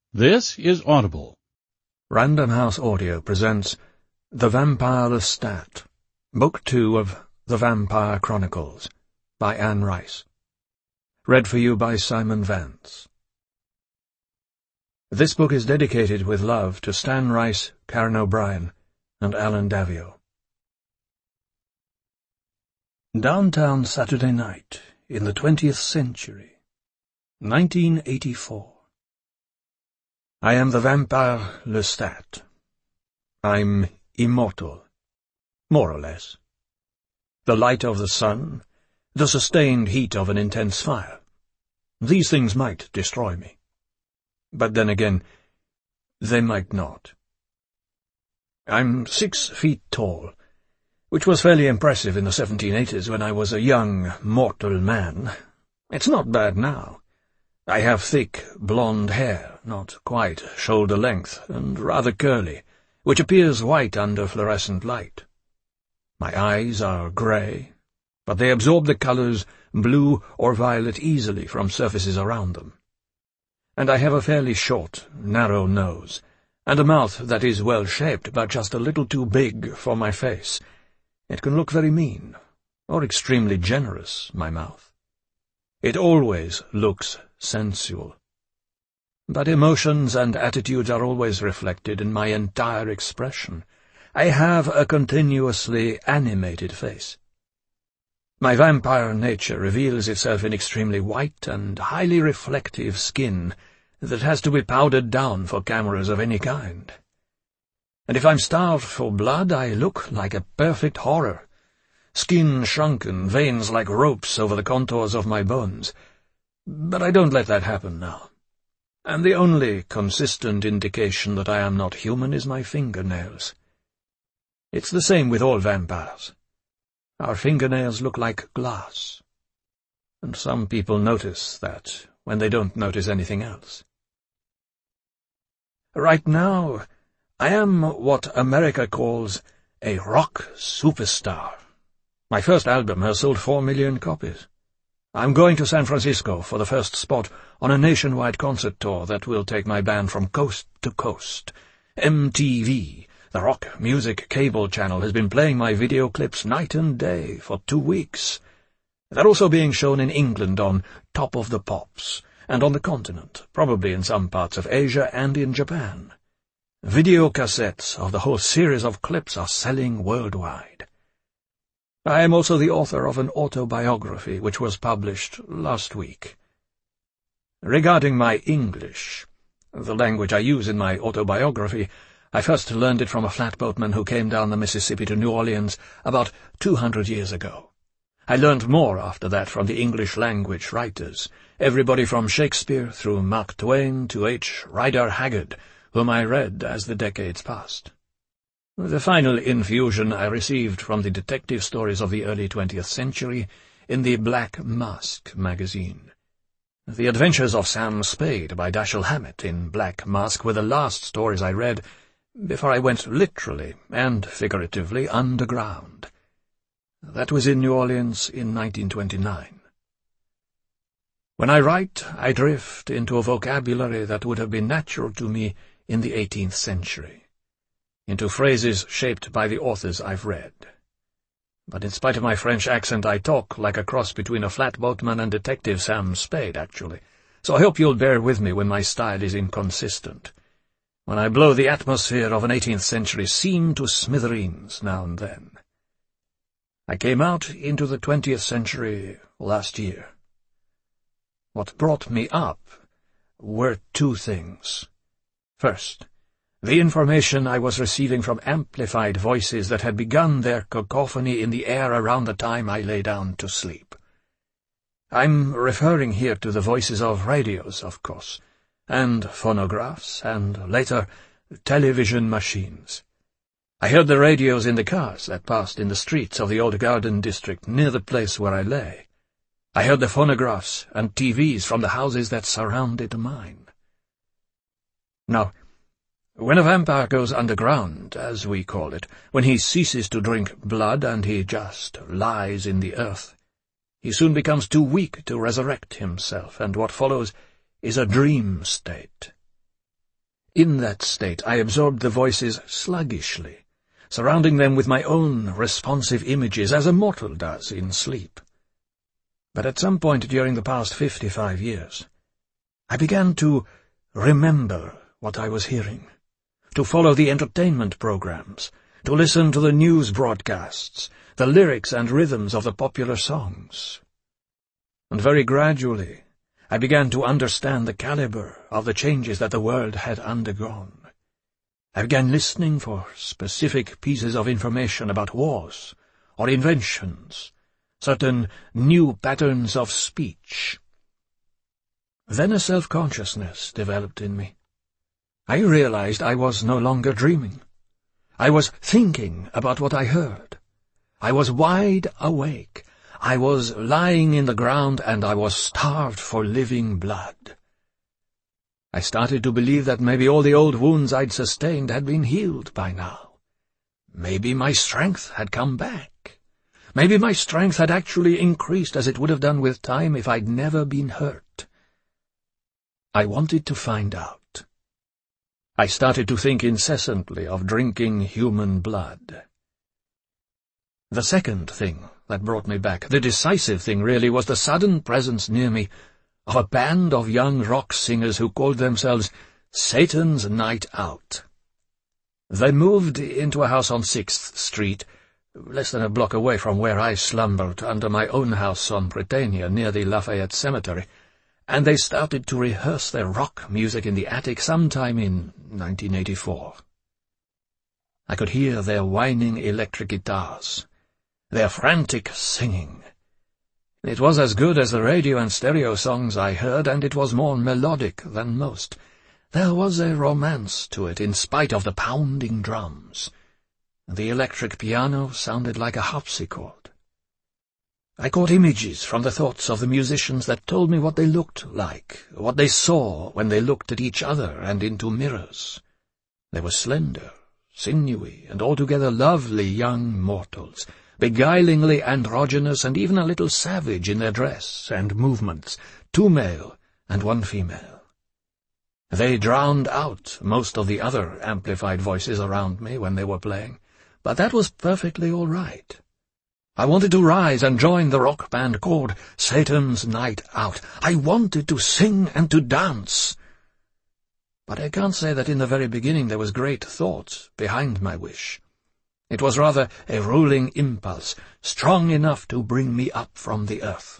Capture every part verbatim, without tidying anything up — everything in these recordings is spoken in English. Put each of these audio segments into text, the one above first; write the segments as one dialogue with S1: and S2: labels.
S1: This is Audible.
S2: Random House Audio presents The Vampire Lestat, Book Two of The Vampire Chronicles, by Anne Rice. Read for you by Simon Vance. This book is dedicated with love to Stan Rice, Karen O'Brien, and Alan Davio. Downtown Saturday Night in the twentieth century, nineteen eighty-four. I am the Vampire Lestat. I'm immortal, more or less. The light of the sun, the sustained heat of an intense fire. These things might destroy me. But then again, they might not. I'm six feet tall, which was fairly impressive in the seventeen eighties when I was a young, mortal man. It's not bad now. I have thick, blonde hair, not quite shoulder-length, and rather curly, which appears white under fluorescent light. My eyes are grey, but they absorb the colours blue or violet easily from surfaces around them. And I have a fairly short, narrow nose, and a mouth that is well-shaped but just a little too big for my face. It can look very mean, or extremely generous, my mouth. It always looks sensual. But emotions and attitudes are always reflected in my entire expression. I have a continuously animated face. My vampire nature reveals itself in extremely white and highly reflective skin that has to be powdered down for cameras of any kind. And if I'm starved for blood, I look like a perfect horror. Skin shrunken, veins like ropes over the contours of my bones. But I don't let that happen now. And the only consistent indication that I am not human is my fingernails. It's the same with all vampires. Our fingernails look like glass. And some people notice that when they don't notice anything else. Right now, I am what America calls a rock superstar. My first album has sold four million copies. I'm going to San Francisco for the first spot on a nationwide concert tour that will take my band from coast to coast. M T V, the rock music cable channel, has been playing my video clips night and day for two weeks. They're also being shown in England on Top of the Pops, and on the continent, probably in some parts of Asia and in Japan. Video cassettes of the whole series of clips are selling worldwide. I am also the author of an autobiography which was published last week. Regarding my English, the language I use in my autobiography, I first learned it from a flatboatman who came down the Mississippi to New Orleans about two hundred years ago. I learned more after that from the English language writers, everybody from Shakespeare through Mark Twain to H. Rider Haggard, whom I read as the decades passed. The final infusion I received from the detective stories of the early twentieth century in the Black Mask magazine. The Adventures of Sam Spade by Dashiell Hammett in Black Mask were the last stories I read before I went literally and figuratively underground. That was in New Orleans in nineteen twenty-nine. When I write, I drift into a vocabulary that would have been natural to me in the eighteenth century. Into phrases shaped by the authors I've read. But in spite of my French accent, I talk like a cross between a flatboatman and Detective Sam Spade, actually, so I hope you'll bear with me when my style is inconsistent, when I blow the atmosphere of an eighteenth century scene to smithereens now and then. I came out into the twentieth century last year. What brought me up were two things. First, the information I was receiving from amplified voices that had begun their cacophony in the air around the time I lay down to sleep. I'm referring here to the voices of radios, of course, and phonographs, and later television machines. I heard the radios in the cars that passed in the streets of the old garden district near the place where I lay. I heard the phonographs and T Vs from the houses that surrounded mine. Now, when a vampire goes underground, as we call it, when he ceases to drink blood and he just lies in the earth, he soon becomes too weak to resurrect himself, and what follows is a dream state. In that state, I absorbed the voices sluggishly, surrounding them with my own responsive images as a mortal does in sleep. But at some point during the past fifty-five years, I began to remember what I was hearing, to follow the entertainment programs, to listen to the news broadcasts, the lyrics and rhythms of the popular songs. And very gradually, I began to understand the caliber of the changes that the world had undergone. I began listening for specific pieces of information about wars or inventions, certain new patterns of speech. Then a self-consciousness developed in me. I realized I was no longer dreaming. I was thinking about what I heard. I was wide awake. I was lying in the ground, and I was starved for living blood. I started to believe that maybe all the old wounds I'd sustained had been healed by now. Maybe my strength had come back. Maybe my strength had actually increased as it would have done with time if I'd never been hurt. I wanted to find out. I started to think incessantly of drinking human blood. The second thing that brought me back, the decisive thing really, was the sudden presence near me of a band of young rock singers who called themselves Satan's Night Out. They moved into a house on sixth Street, less than a block away from where I slumbered under my own house on Britannia near the Lafayette Cemetery, and they started to rehearse their rock music in the attic sometime in nineteen eighty-four. I could hear their whining electric guitars, their frantic singing. It was as good as the radio and stereo songs I heard, and it was more melodic than most. There was a romance to it in spite of the pounding drums. The electric piano sounded like a harpsichord. I caught images from the thoughts of the musicians that told me what they looked like, what they saw when they looked at each other and into mirrors. They were slender, sinewy, and altogether lovely young mortals, beguilingly androgynous and even a little savage in their dress and movements, two male and one female. They drowned out most of the other amplified voices around me when they were playing, but that was perfectly all right. I wanted to rise and join the rock band called Satan's Night Out. I wanted to sing and to dance. But I can't say that in the very beginning there was great thought behind my wish. It was rather a ruling impulse, strong enough to bring me up from the earth.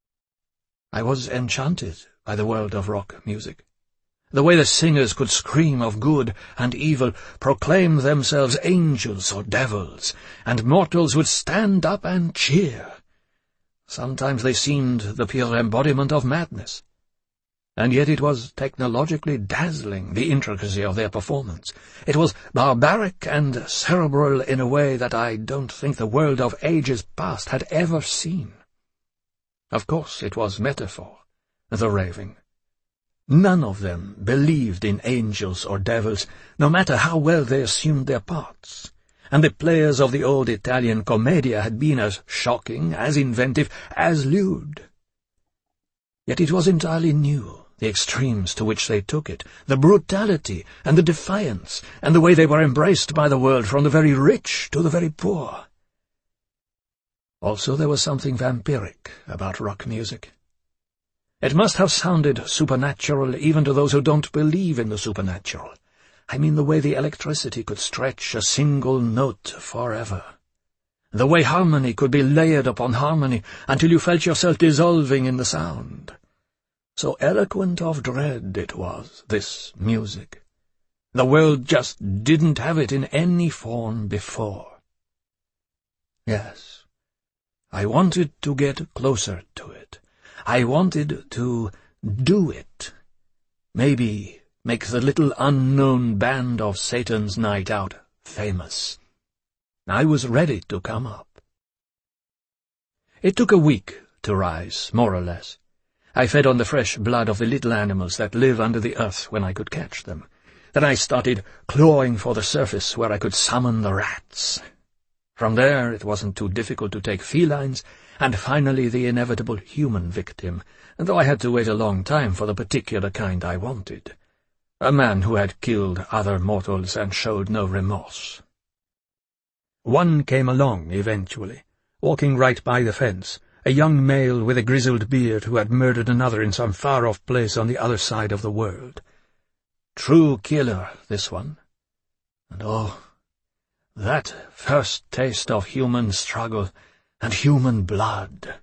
S2: I was enchanted by the world of rock music. The way the singers could scream of good and evil, proclaim themselves angels or devils, and mortals would stand up and cheer. Sometimes they seemed the pure embodiment of madness. And yet it was technologically dazzling, the intricacy of their performance. It was barbaric and cerebral in a way that I don't think the world of ages past had ever seen. Of course it was metaphor, the raving. None of them believed in angels or devils, no matter how well they assumed their parts. And the players of the old Italian commedia had been as shocking, as inventive, as lewd. Yet it was entirely new. The extremes to which they took it, the brutality and the defiance, and the way they were embraced by the world from the very rich to the very poor. Also there was something vampiric about rock music. It must have sounded supernatural even to those who don't believe in the supernatural. I mean the way the electricity could stretch a single note forever. The way harmony could be layered upon harmony until you felt yourself dissolving in the sound. So eloquent of dread it was, this music. The world just didn't have it in any form before. Yes, I wanted to get closer to it. I wanted to do it. Maybe make the little unknown band of Satan's Night Out famous. I was ready to come up. It took a week to rise, more or less. I fed on the fresh blood of the little animals that live under the earth when I could catch them. Then I started clawing for the surface where I could summon the rats. From there it wasn't too difficult to take felines, and finally the inevitable human victim, though I had to wait a long time for the particular kind I wanted. a man who had killed other mortals and showed no remorse. One came along eventually, walking right by the fence, a young male with a grizzled beard who had murdered another in some far-off place on the other side of the world. True killer, this one. And oh, that first taste of human struggle and human blood.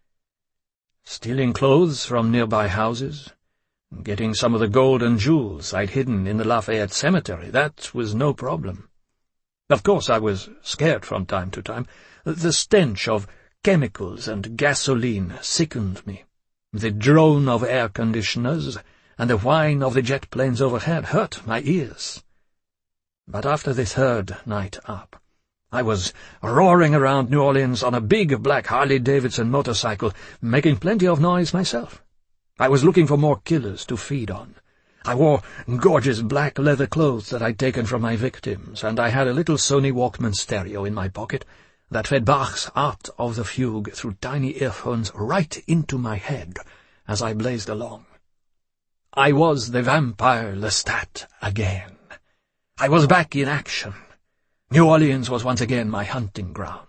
S2: Stealing clothes from nearby houses, getting some of the gold and jewels I'd hidden in the Lafayette Cemetery, that was no problem. Of course I was scared from time to time. The stench of chemicals and gasoline sickened me. The drone of air conditioners and the whine of the jet planes overhead hurt my ears. But after the third night up, I was roaring around New Orleans on a big black Harley-Davidson motorcycle, making plenty of noise myself. I was looking for more killers to feed on. I wore gorgeous black leather clothes that I'd taken from my victims, and I had a little Sony Walkman stereo in my pocket that fed Bach's Art of the Fugue through tiny earphones right into my head as I blazed along. I was the vampire Lestat again. I was back in action. New Orleans was once again my hunting ground.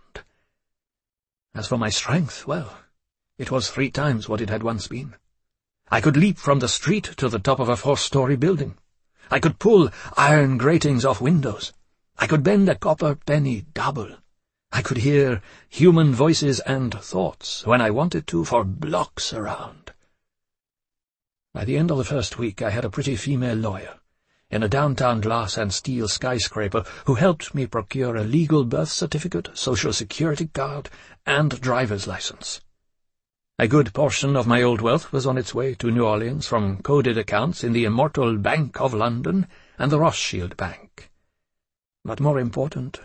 S2: As for my strength, well, it was three times what it had once been. I could leap from the street to the top of a four-story building. I could pull iron gratings off windows. I could bend a copper penny double. I could hear human voices and thoughts when I wanted to for blocks around. By the end of the first week I had a pretty female lawyer in a downtown glass and steel skyscraper who helped me procure a legal birth certificate, social security card, and driver's license. A good portion of my old wealth was on its way to New Orleans from coded accounts in the immortal Bank of London and the Rothschild Bank. But more important,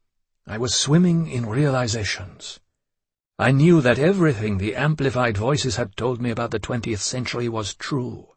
S2: I was swimming in realizations. I knew that everything the amplified voices had told me about the twentieth century was true.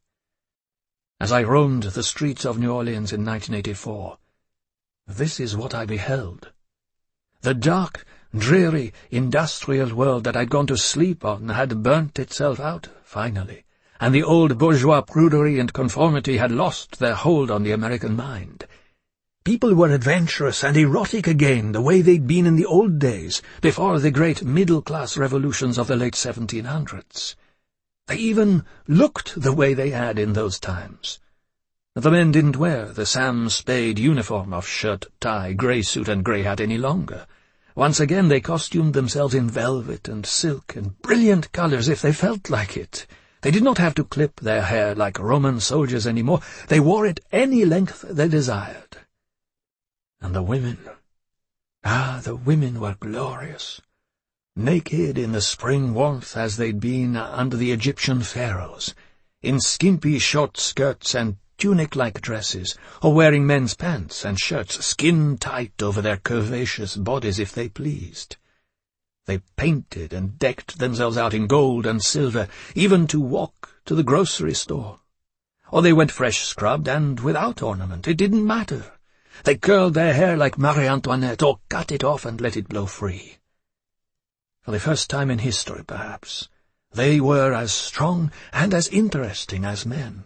S2: As I roamed the streets of New Orleans in nineteen eighty-four, this is what I beheld. The dark, dreary, industrial world that I'd gone to sleep on had burnt itself out, finally, and the old bourgeois prudery and conformity had lost their hold on the American mind. People were adventurous and erotic again, the way they'd been in the old days, before the great middle-class revolutions of the late seventeen hundreds. They even looked the way they had in those times. The men didn't wear the Sam Spade uniform of shirt, tie, grey suit and grey hat any longer. Once again they costumed themselves in velvet and silk and brilliant colours if they felt like it. They did not have to clip their hair like Roman soldiers any more. They wore it any length they desired. And the women, ah, the women were glorious, naked in the spring warmth as they'd been under the Egyptian pharaohs, in skimpy short skirts and tunic-like dresses, or wearing men's pants and shirts skin-tight over their curvaceous bodies if they pleased. They painted and decked themselves out in gold and silver, even to walk to the grocery store. Or they went fresh-scrubbed and without ornament. It didn't matter. They curled their hair like Marie Antoinette, or cut it off and let it blow free. For the first time in history, perhaps, they were as strong and as interesting as men.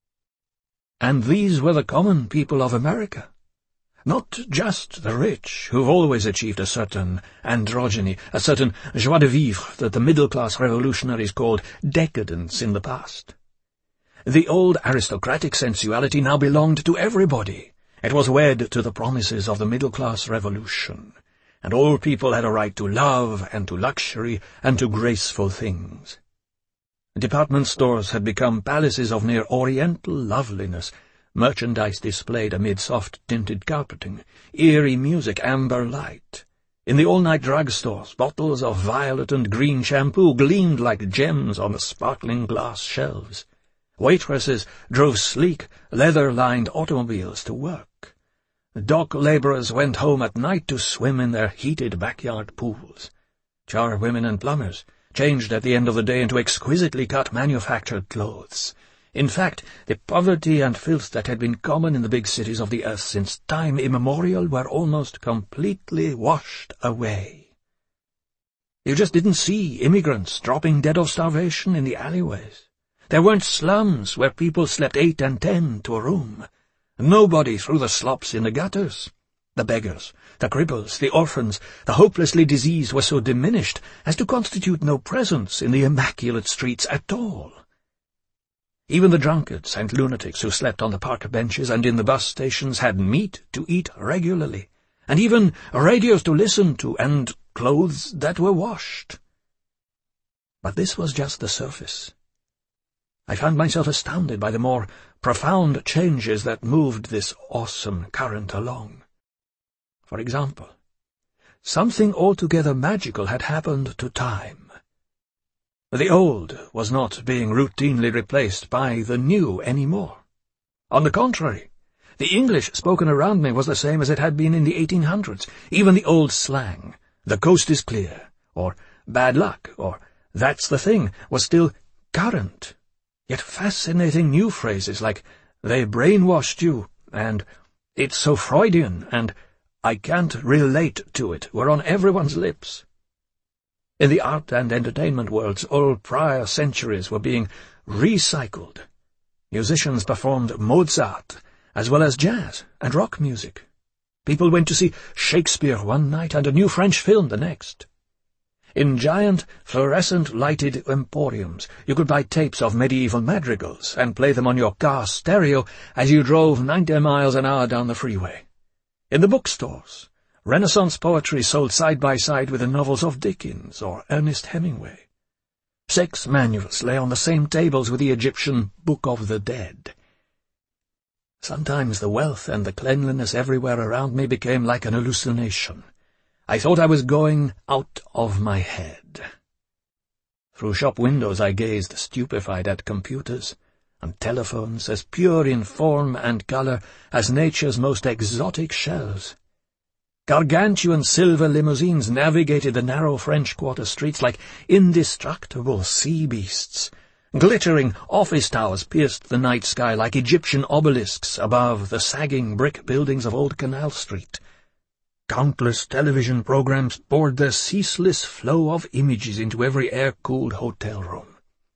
S2: And these were the common people of America. Not just the rich, who've always achieved a certain androgyny, a certain joie de vivre that the middle-class revolutionaries called decadence in the past. The old aristocratic sensuality now belonged to everybody. It was wed to the promises of the middle-class revolution, and all people had a right to love and to luxury and to graceful things. Department stores had become palaces of near oriental loveliness, merchandise displayed amid soft-tinted carpeting, eerie music, amber light. In the all-night drugstores, bottles of violet and green shampoo gleamed like gems on the sparkling glass shelves. Waitresses drove sleek, leather-lined automobiles to work. Dock labourers went home at night to swim in their heated backyard pools. Charwomen and plumbers changed at the end of the day into exquisitely cut manufactured clothes. In fact, the poverty and filth that had been common in the big cities of the earth since time immemorial were almost completely washed away. You just didn't see immigrants dropping dead of starvation in the alleyways. There weren't slums where people slept eight and ten to a room. Nobody threw the slops in the gutters. The beggars, the cripples, the orphans, the hopelessly diseased were so diminished as to constitute no presence in the immaculate streets at all. Even the drunkards and lunatics who slept on the park benches and in the bus stations had meat to eat regularly, and even radios to listen to, and clothes that were washed. But this was just the surface. I found myself astounded by the more profound changes that moved this awesome current along. For example, something altogether magical had happened to time. The old was not being routinely replaced by the new anymore. On the contrary, the English spoken around me was the same as it had been in the eighteen hundreds. Even the old slang, "the coast is clear," or "bad luck," or "that's the thing," was still current. Yet fascinating new phrases like "they brainwashed you," and "it's so Freudian," and "I can't relate to it" were on everyone's lips. In the art and entertainment worlds, all prior centuries were being recycled. Musicians performed Mozart, as well as jazz and rock music. People went to see Shakespeare one night and a new French film the next. In giant, fluorescent-lighted emporiums, you could buy tapes of medieval madrigals and play them on your car stereo as you drove ninety miles an hour down the freeway. In the bookstores, Renaissance poetry sold side by side with the novels of Dickens or Ernest Hemingway. Sex manuals lay on the same tables with the Egyptian Book of the Dead. Sometimes the wealth and the cleanliness everywhere around me became like an hallucination. I thought I was going out of my head. Through shop windows I gazed stupefied at computers and telephones as pure in form and colour as nature's most exotic shells. Gargantuan silver limousines navigated the narrow French Quarter streets like indestructible sea beasts. Glittering office towers pierced the night sky like Egyptian obelisks above the sagging brick buildings of Old Canal Street. Countless television programs poured their ceaseless flow of images into every air-cooled hotel room.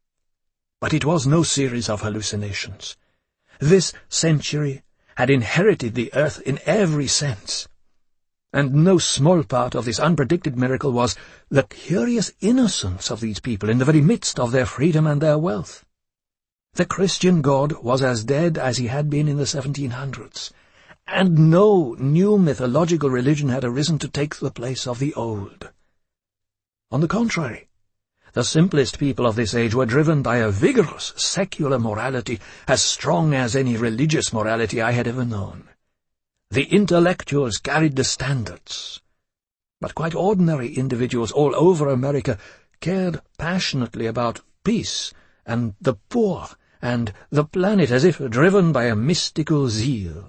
S2: But it was no series of hallucinations. This century had inherited the earth in every sense. And no small part of this unpredicted miracle was the curious innocence of these people in the very midst of their freedom and their wealth. The Christian God was as dead as he had been in the seventeen hundreds, and no new mythological religion had arisen to take the place of the old. On the contrary, the simplest people of this age were driven by a vigorous secular morality as strong as any religious morality I had ever known. The intellectuals carried the standards, but quite ordinary individuals all over America cared passionately about peace and the poor and the planet as if driven by a mystical zeal.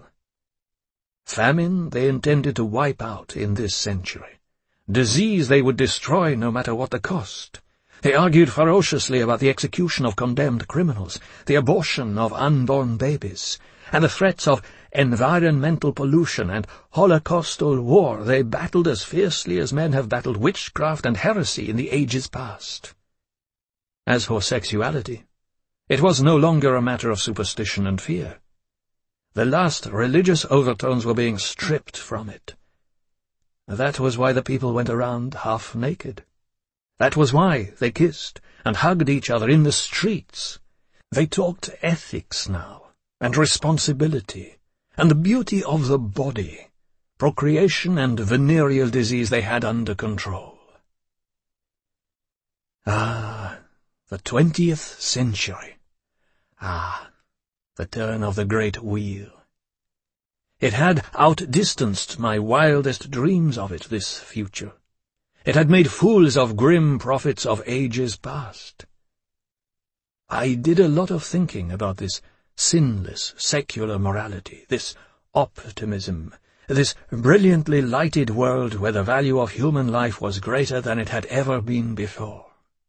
S2: Famine they intended to wipe out in this century. Disease they would destroy no matter what the cost. They argued ferociously about the execution of condemned criminals, the abortion of unborn babies, and the threats of environmental pollution and holocaustal war. They battled as fiercely as men have battled witchcraft and heresy in the ages past. As for sexuality, it was no longer a matter of superstition and fear. The last religious overtones were being stripped from it. That was why the people went around half naked. That was why they kissed and hugged each other in the streets. They talked ethics now, and responsibility, and the beauty of the body. Procreation and venereal disease they had under control. Ah, the twentieth century. Ah, the turn of the great wheel. It had outdistanced my wildest dreams of it, this future. It had made fools of grim prophets of ages past. I did a lot of thinking about this sinless secular morality, this optimism, this brilliantly lighted world where the value of human life was greater than it had ever been before.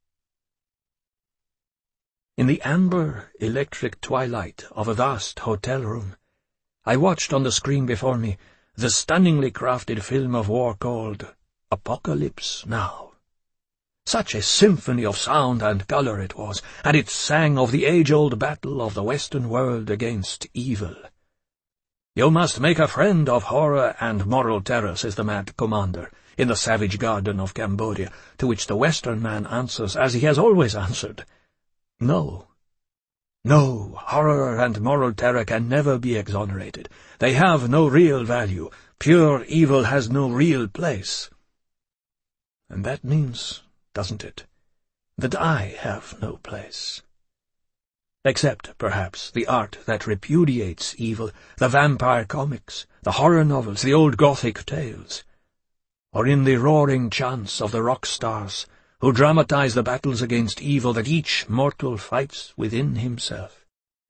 S2: In the amber, electric twilight of a vast hotel room, I watched on the screen before me the stunningly crafted film of war called Apocalypse Now. Such a symphony of sound and colour it was, and it sang of the age-old battle of the Western world against evil. "You must make a friend of horror and moral terror," says the mad commander, in the savage garden of Cambodia, to which the Western man answers, as he has always answered, "No. No, horror and moral terror can never be exonerated. They have no real value. Pure evil has no real place." And that means, doesn't it, that I have no place? Except, perhaps, the art that repudiates evil, the vampire comics, the horror novels, the old Gothic tales, or in the roaring chants of the rock stars, who dramatize the battles against evil that each mortal fights within himself.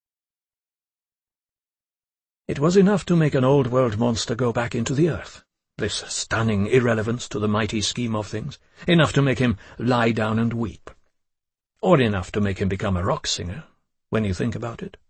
S2: It was enough to make an old-world monster go back into the earth, this stunning irrelevance to the mighty scheme of things, enough to make him lie down and weep, or enough to make him become a rock singer, when you think about it.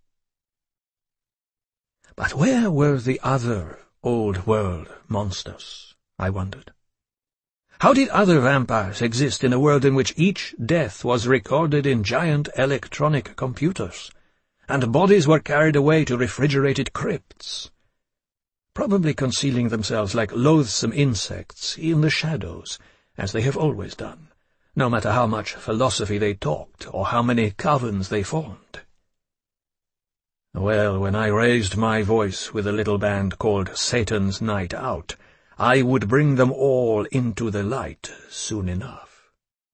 S2: But where were the other old-world monsters, I wondered? How did other vampires exist in a world in which each death was recorded in giant electronic computers, and bodies were carried away to refrigerated crypts, probably concealing themselves like loathsome insects in the shadows, as they have always done, no matter how much philosophy they talked or how many covens they formed? Well, when I raised my voice with a little band called Satan's Night Out, I would bring them all into the light soon enough.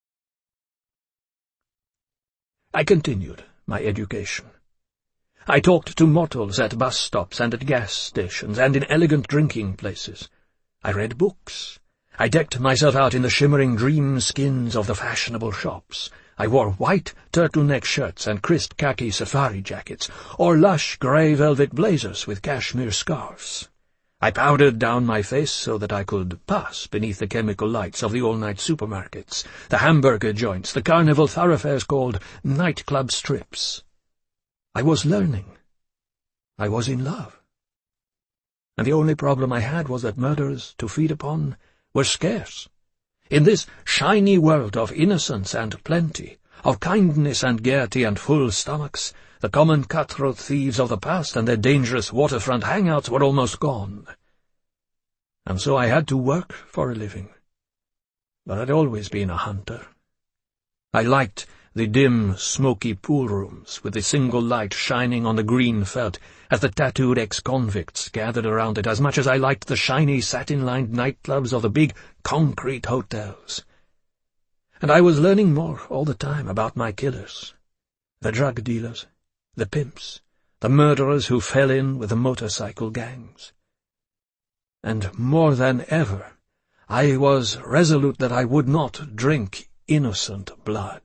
S2: I continued my education. I talked to mortals at bus stops and at gas stations and in elegant drinking places. I read books. I decked myself out in the shimmering dream skins of the fashionable shops. I wore white turtleneck shirts and crisp khaki safari jackets, or lush grey velvet blazers with cashmere scarves. I powdered down my face so that I could pass beneath the chemical lights of the all-night supermarkets, the hamburger joints, the carnival thoroughfares called nightclub strips. I was learning. I was in love. And the only problem I had was that murders to feed upon were scarce. In this shiny world of innocence and plenty, of kindness and gaiety and full stomachs, the common cutthroat thieves of the past and their dangerous waterfront hangouts were almost gone. And so I had to work for a living. But I'd always been a hunter. I liked the dim, smoky pool rooms, with the single light shining on the green felt as the tattooed ex-convicts gathered around it, as much as I liked the shiny, satin-lined nightclubs of the big concrete hotels. And I was learning more all the time about my killers, the drug dealers, the pimps, the murderers who fell in with the motorcycle gangs. And more than ever, I was resolute that I would not drink innocent blood.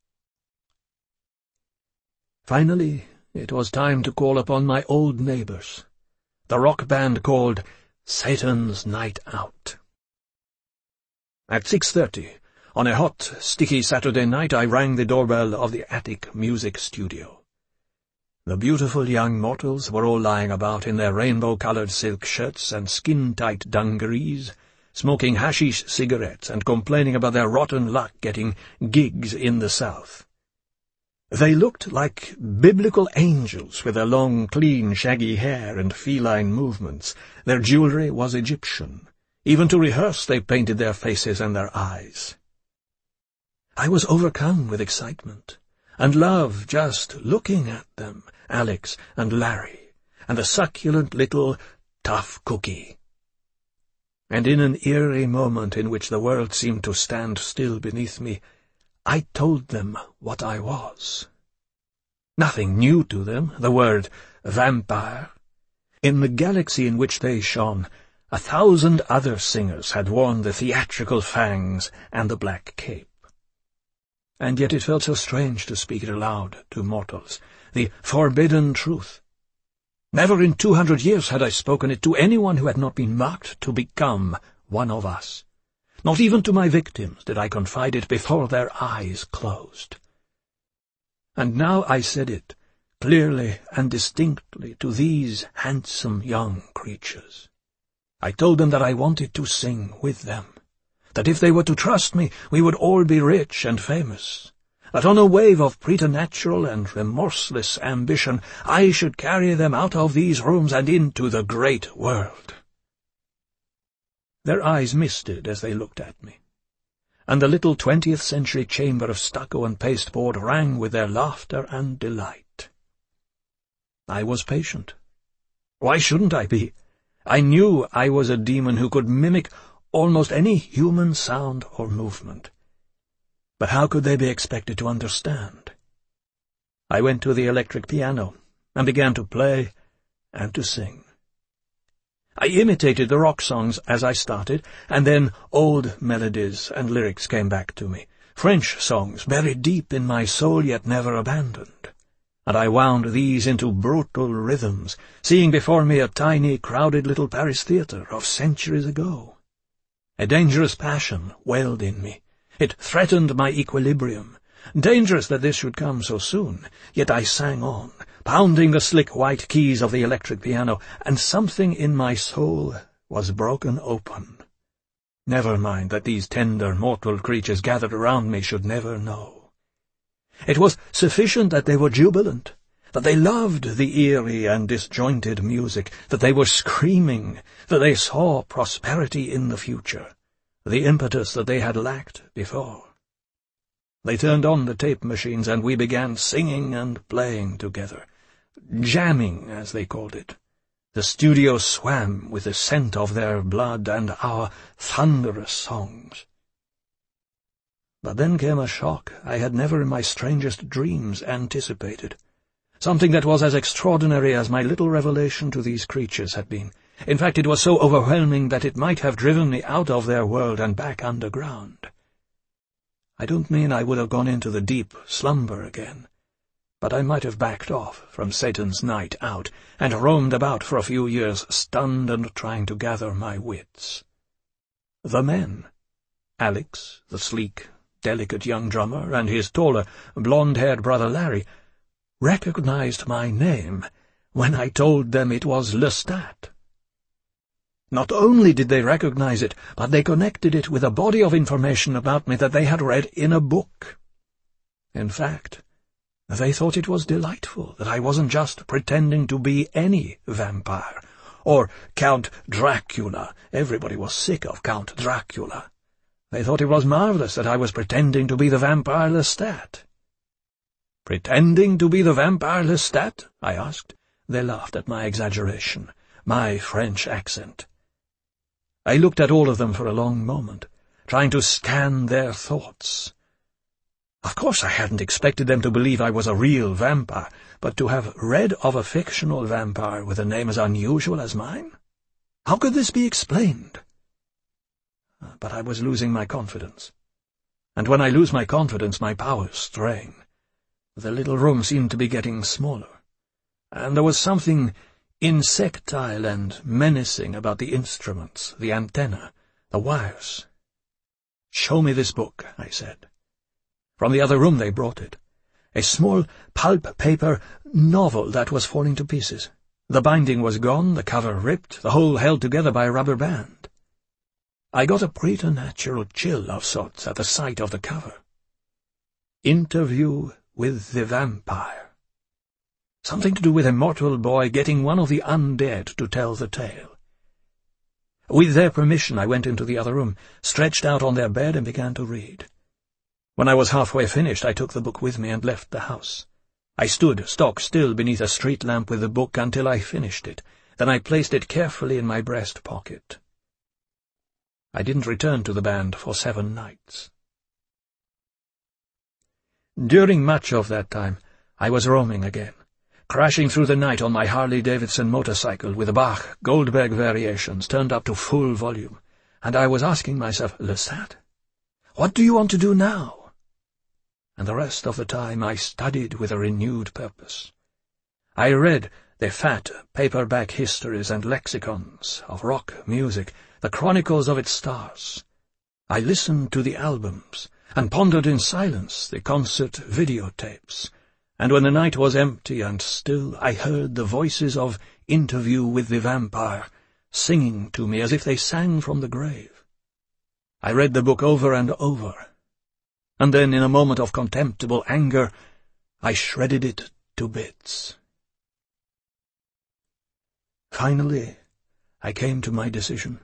S2: Finally, it was time to call upon my old neighbours, the rock band called Satan's Night Out. At six thirty, on a hot, sticky Saturday night, I rang the doorbell of the attic music studio. The beautiful young mortals were all lying about in their rainbow-coloured silk shirts and skin-tight dungarees, smoking hashish cigarettes and complaining about their rotten luck getting gigs in the South. They looked like biblical angels with their long, clean, shaggy hair and feline movements. Their jewellery was Egyptian. Even to rehearse they painted their faces and their eyes. I was overcome with excitement and love just looking at them, Alex and Larry, and the succulent little tough cookie. And in an eerie moment in which the world seemed to stand still beneath me, I told them what I was. Nothing new to them, the word vampire. In the galaxy in which they shone, a thousand other singers had worn the theatrical fangs and the black cape. And yet it felt so strange to speak it aloud to mortals, the forbidden truth. Never in two hundred years had I spoken it to anyone who had not been marked to become one of us. Not even to my victims did I confide it before their eyes closed. And now I said it, clearly and distinctly, to these handsome young creatures. I told them that I wanted to sing with them, that if they were to trust me, we would all be rich and famous, that on a wave of preternatural and remorseless ambition I should carry them out of these rooms and into the great world. Their eyes misted as they looked at me, and the little twentieth century chamber of stucco and pasteboard rang with their laughter and delight. I was patient. Why shouldn't I be? I knew I was a demon who could mimic almost any human sound or movement. But how could they be expected to understand? I went to the electric piano and began to play and to sing. I imitated the rock songs as I started, and then old melodies and lyrics came back to me, French songs buried deep in my soul yet never abandoned, and I wound these into brutal rhythms, seeing before me a tiny, crowded little Paris theatre of centuries ago. A dangerous passion welled in me. It threatened my equilibrium. Dangerous that this should come so soon, yet I sang on, pounding the slick white keys of the electric piano, and something in my soul was broken open. Never mind that these tender mortal creatures gathered around me should never know. It was sufficient that they were jubilant, that they loved the eerie and disjointed music, that they were screaming, that they saw prosperity in the future, the impetus that they had lacked before. They turned on the tape machines, and we began singing and playing together. Jamming, as they called it. The studio swam with the scent of their blood and our thunderous songs. But then came a shock I had never in my strangest dreams anticipated. Something that was as extraordinary as my little revelation to these creatures had been. In fact, it was so overwhelming that it might have driven me out of their world and back underground. I don't mean I would have gone into the deep slumber again, but I might have backed off from Satan's night out and roamed about for a few years, stunned and trying to gather my wits. The men, Alex, the sleek, delicate young drummer, and his taller, blonde-haired brother Larry, recognized my name when I told them it was Lestat. Not only did they recognize it, but they connected it with a body of information about me that they had read in a book. In fact, they thought it was delightful that I wasn't just pretending to be any vampire, or Count Dracula. Everybody was sick of Count Dracula. They thought it was marvelous that I was pretending to be the vampire Lestat. "Pretending to be the vampire Lestat?" I asked. They laughed at my exaggeration, my French accent. I looked at all of them for a long moment, trying to scan their thoughts. Of course I hadn't expected them to believe I was a real vampire, but to have read of a fictional vampire with a name as unusual as mine? How could this be explained? But I was losing my confidence. And when I lose my confidence, my powers strain. The little room seemed to be getting smaller, and there was something insectile and menacing about the instruments, the antenna, the wires. "Show me this book," I said. From the other room they brought it. A small pulp-paper novel that was falling to pieces. The binding was gone, the cover ripped, the whole held together by a rubber band. I got a preternatural chill of sorts at the sight of the cover. Interview with the Vampire. Something to do with a mortal boy getting one of the undead to tell the tale. With their permission, I went into the other room, stretched out on their bed, and began to read. When I was halfway finished, I took the book with me and left the house. I stood stock still beneath a street lamp with the book until I finished it. Then I placed it carefully in my breast pocket. I didn't return to the band for seven nights. During much of that time, I was roaming again, crashing through the night on my Harley-Davidson motorcycle with the Bach Goldberg variations turned up to full volume, and I was asking myself, "Lestat, what do you want to do now?" And the rest of the time I studied with a renewed purpose. I read the fat paperback histories and lexicons of rock music, the chronicles of its stars. I listened to the albums, and pondered in silence the concert videotapes, and when the night was empty and still, I heard the voices of Interview with the Vampire singing to me as if they sang from the grave. I read the book over and over, and then, in a moment of contemptible anger, I shredded it to bits. Finally, I came to my decision.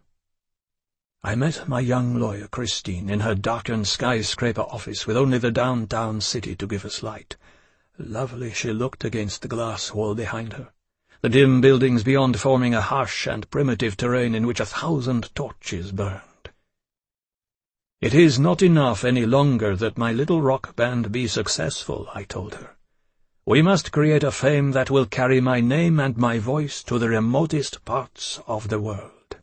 S2: I met my young lawyer, Christine, in her darkened skyscraper office with only the downtown city to give us light. Lovely she looked against the glass wall behind her, the dim buildings beyond forming a harsh and primitive terrain in which a thousand torches burned. "It is not enough any longer that my little rock band be successful," I told her. "We must create a fame that will carry my name and my voice to the remotest parts of the world."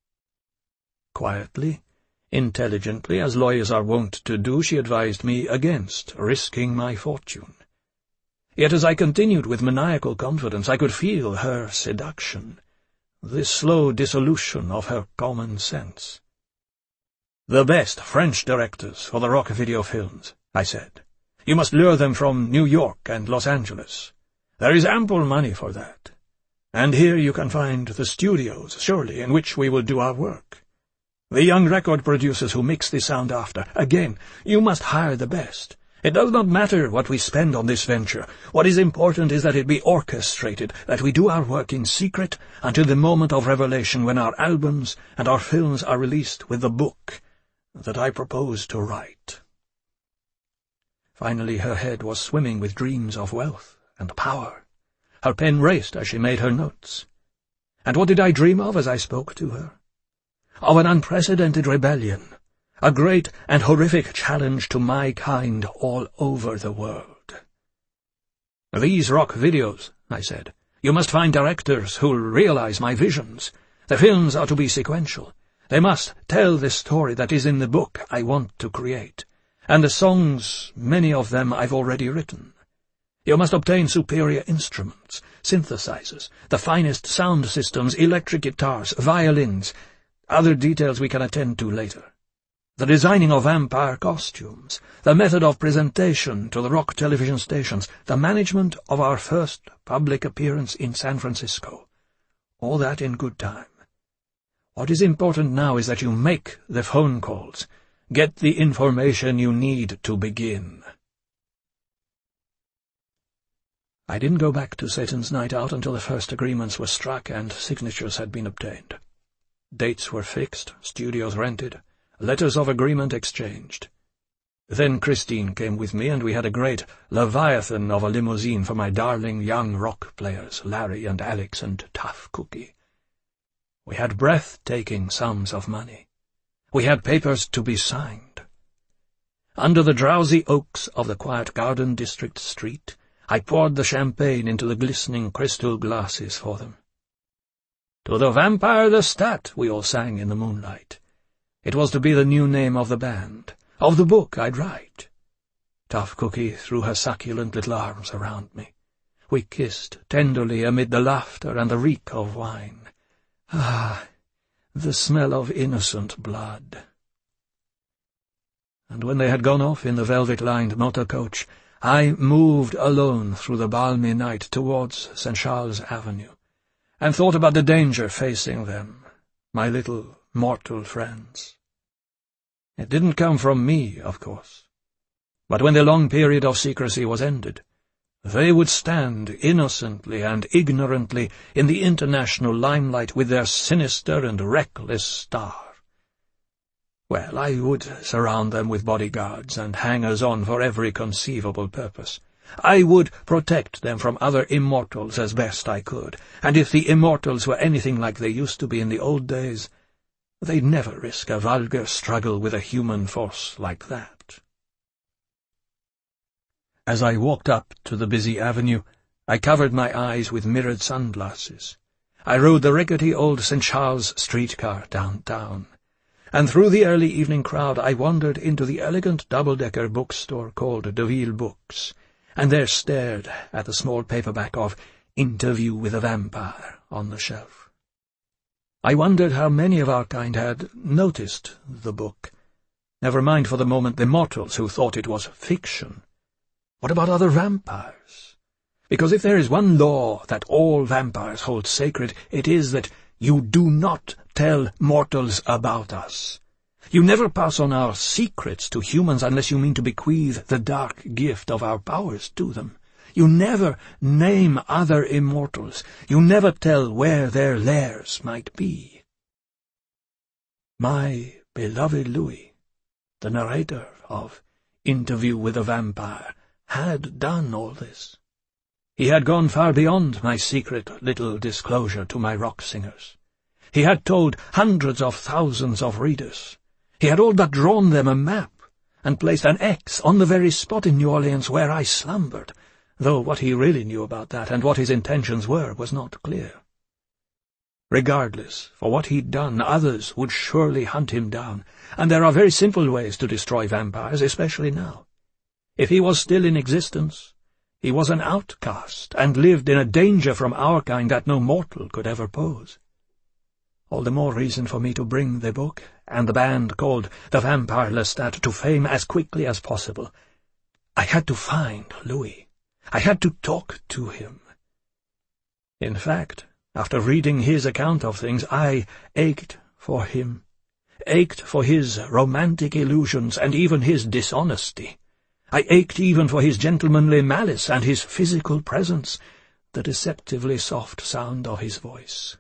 S2: Quietly, intelligently, as lawyers are wont to do, she advised me against risking my fortune. Yet as I continued with maniacal confidence, I could feel her seduction, the slow dissolution of her common sense. "The best French directors for the rock video films," I said. "You must lure them from New York and Los Angeles. There is ample money for that. And here you can find the studios, surely, in which we will do our work. The young record producers who mix the sound after. Again, you must hire the best. It does not matter what we spend on this venture. What is important is that it be orchestrated, that we do our work in secret until the moment of revelation when our albums and our films are released with the book that I propose to write." Finally her head was swimming with dreams of wealth and power. Her pen raced as she made her notes. And what did I dream of as I spoke to her? Of an unprecedented rebellion, a great and horrific challenge to my kind all over the world. "These rock videos," I said. "You must find directors who'll realize my visions. The films are to be sequential. They must tell the story that is in the book I want to create. And the songs, many of them I've already written. You must obtain superior instruments, synthesizers, the finest sound systems, electric guitars, violins. Other details we can attend to later. The designing of vampire costumes, the method of presentation to the rock television stations, the management of our first public appearance in San Francisco. All that in good time. What is important now is that you make the phone calls, get the information you need to begin." I didn't go back to Satan's Night Out until the first agreements were struck and signatures had been obtained. Dates were fixed, studios rented, letters of agreement exchanged. Then Christine came with me, and we had a great leviathan of a limousine for my darling young rock players, Larry and Alex and Tough Cookie. We had breathtaking sums of money. We had papers to be signed. Under the drowsy oaks of the quiet Garden District street, I poured the champagne into the glistening crystal glasses for them. "To the Vampire Lestat," we all sang in the moonlight. It was to be the new name of the band, of the book I'd write. Tough Cookie threw her succulent little arms around me. We kissed tenderly amid the laughter and the reek of wine. Ah, the smell of innocent blood. And when they had gone off in the velvet-lined motor coach, I moved alone through the balmy night towards Saint Charles Avenue, and thought about the danger facing them, my little mortal friends. It didn't come from me, of course, but when the long period of secrecy was ended, they would stand innocently and ignorantly in the international limelight with their sinister and reckless star. Well, I would surround them with bodyguards and hangers-on for every conceivable purpose. I would protect them from other immortals as best I could, and if the immortals were anything like they used to be in the old days, they'd never risk a vulgar struggle with a human force like that. As I walked up to the busy avenue, I covered my eyes with mirrored sunglasses. I rode the rickety old Saint Charles streetcar downtown, and through the early evening crowd I wandered into the elegant double-decker bookstore called Deville Books, and there stared at the small paperback of Interview with a Vampire on the shelf. I wondered how many of our kind had noticed the book. Never mind for the moment the mortals who thought it was fiction. What about other vampires? Because if there is one law that all vampires hold sacred, it is that you do not tell mortals about us. You never pass on our secrets to humans unless you mean to bequeath the dark gift of our powers to them. You never name other immortals. You never tell where their lairs might be. My beloved Louis, the narrator of Interview with a Vampire, had done all this. He had gone far beyond my secret little disclosure to my rock singers. He had told hundreds of thousands of readers. He had all but drawn them a map, and placed an X on the very spot in New Orleans where I slumbered, though what he really knew about that and what his intentions were was not clear. Regardless, for what he'd done, others would surely hunt him down, and there are very simple ways to destroy vampires, especially now. If he was still in existence, he was an outcast, and lived in a danger from our kind that no mortal could ever pose. All the more reason for me to bring the book and the band called the Vampire Lestat to fame as quickly as possible. I had to find Louis. I had to talk to him. In fact, after reading his account of things, I ached for him, ached for his romantic illusions and even his dishonesty. I ached even for his gentlemanly malice and his physical presence, the deceptively soft sound of his voice.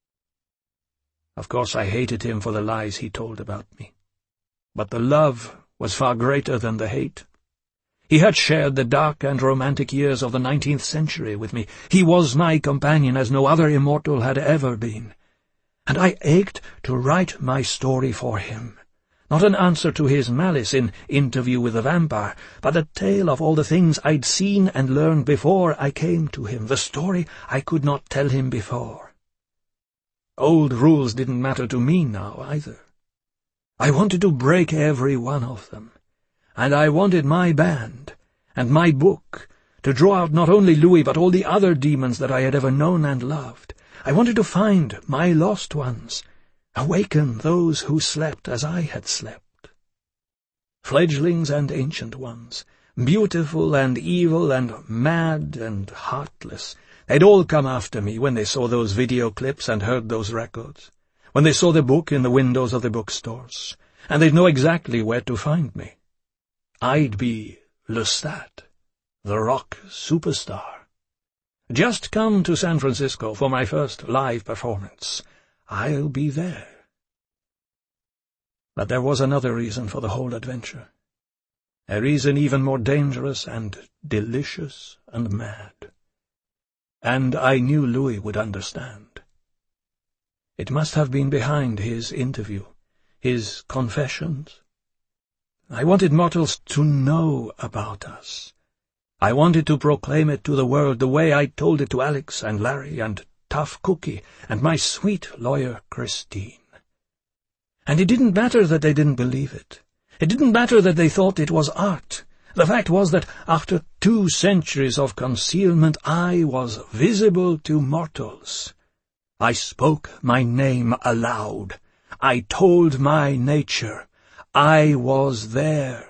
S2: Of course I hated him for the lies he told about me, but the love was far greater than the hate. He had shared the dark and romantic years of the nineteenth century with me. He was my companion as no other immortal had ever been, and I ached to write my story for him. Not an answer to his malice in Interview with a Vampire, but a tale of all the things I'd seen and learned before I came to him, the story I could not tell him before. Old rules didn't matter to me now, either. I wanted to break every one of them, and I wanted my band and my book to draw out not only Louis but all the other demons that I had ever known and loved. I wanted to find my lost ones, awaken those who slept as I had slept. Fledglings and ancient ones, beautiful and evil and mad and heartless, they'd all come after me when they saw those video clips and heard those records, when they saw the book in the windows of the bookstores, and they'd know exactly where to find me. I'd be Lestat, the rock superstar. Just come to San Francisco for my first live performance. I'll be there. But there was another reason for the whole adventure, a reason even more dangerous and delicious and mad. And I knew Louis would understand. It must have been behind his interview, his confessions. I wanted mortals to know about us. I wanted to proclaim it to the world the way I told it to Alex and Larry and Tough Cookie and my sweet lawyer Christine. And it didn't matter that they didn't believe it. It didn't matter that they thought it was art. The fact was that after two centuries of concealment I was visible to mortals. I spoke my name aloud. I told my nature. I was there.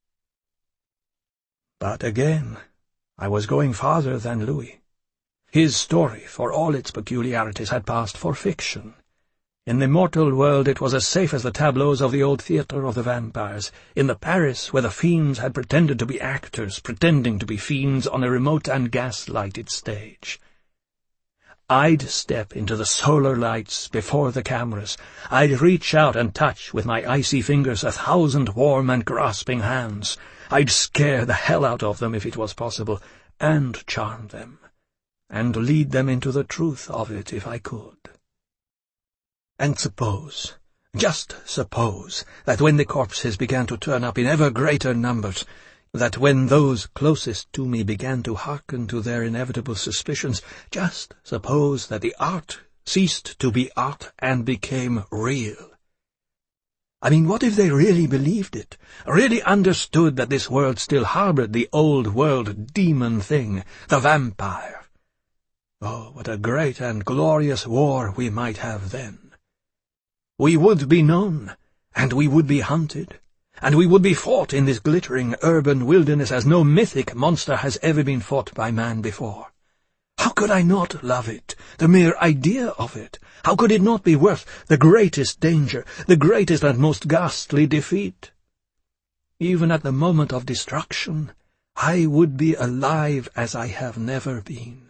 S2: But again, I was going farther than Louis. His story, for all its peculiarities, had passed for fiction. In the mortal world it was as safe as the tableaus of the old theatre of the vampires, in the Paris where the fiends had pretended to be actors, pretending to be fiends on a remote and gas-lighted stage. I'd step into the solar lights before the cameras. I'd reach out and touch with my icy fingers a thousand warm and grasping hands. I'd scare the hell out of them if it was possible, and charm them, and lead them into the truth of it if I could. And suppose, just suppose, that when the corpses began to turn up in ever greater numbers, that when those closest to me began to hearken to their inevitable suspicions, just suppose that the art ceased to be art and became real. I mean, what if they really believed it, really understood that this world still harbored the old world demon thing, the vampire? Oh, what a great and glorious war we might have then. We would be known, and we would be hunted, and we would be fought in this glittering urban wilderness as no mythic monster has ever been fought by man before. How could I not love it, the mere idea of it? How could it not be worth the greatest danger, the greatest and most ghastly defeat? Even at the moment of destruction, I would be alive as I have never been.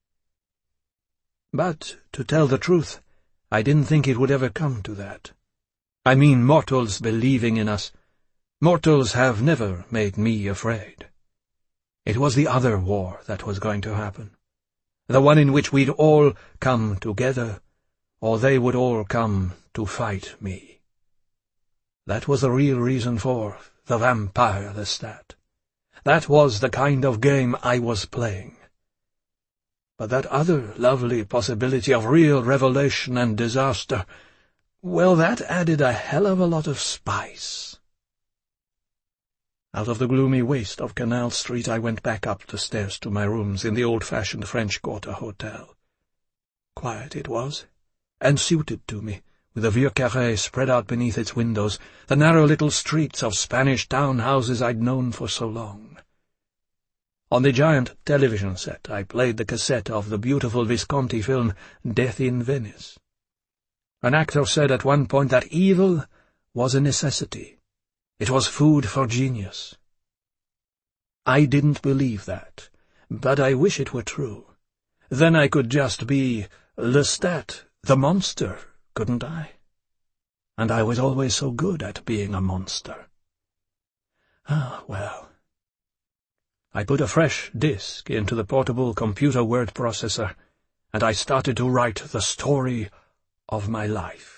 S2: But, to tell the truth, I didn't think it would ever come to that. I mean mortals believing in us. Mortals have never made me afraid. It was the other war that was going to happen. The one in which we'd all come together, or they would all come to fight me. That was the real reason for the Vampire Lestat. That was the kind of game I was playing. But that other lovely possibility of real revelation and disaster, well, that added a hell of a lot of spice. Out of the gloomy waste of Canal Street I went back up the stairs to my rooms in the old-fashioned French Quarter Hotel. Quiet it was, and suited to me, with the Vieux Carré spread out beneath its windows, the narrow little streets of Spanish town-houses I'd known for so long. On the giant television set I played the cassette of the beautiful Visconti film Death in Venice. An actor said at one point that evil was a necessity. It was food for genius. I didn't believe that, but I wish it were true. Then I could just be Lestat, the monster, couldn't I? And I was always so good at being a monster. Ah, well. I put a fresh disk into the portable computer word processor, and I started to write the story of my life.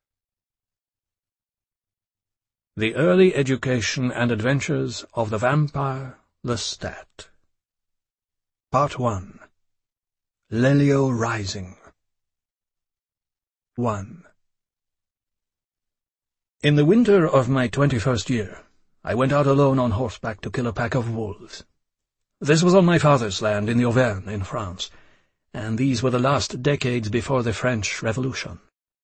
S2: The Early Education and Adventures of the Vampire Lestat. Part one. Lelio Rising. one. In the winter of my twenty-first year, I went out alone on horseback to kill a pack of wolves. This was on my father's land in the Auvergne in France, and these were the last decades before the French Revolution.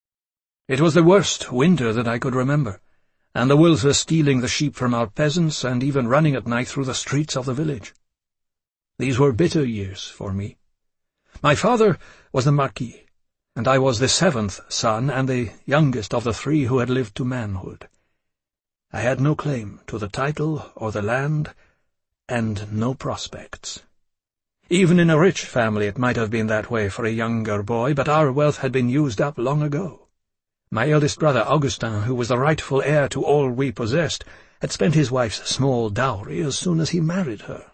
S2: It was the worst winter that I could remember, and the wolves were stealing the sheep from our peasants and even running at night through the streets of the village. These were bitter years for me. My father was the Marquis, and I was the seventh son and the youngest of the three who had lived to manhood. I had no claim to the title or the land, and no prospects. Even in a rich family it might have been that way for a younger boy, but our wealth had been used up long ago. My eldest brother, Augustin, who was the rightful heir to all we possessed, had spent his wife's small dowry as soon as he married her.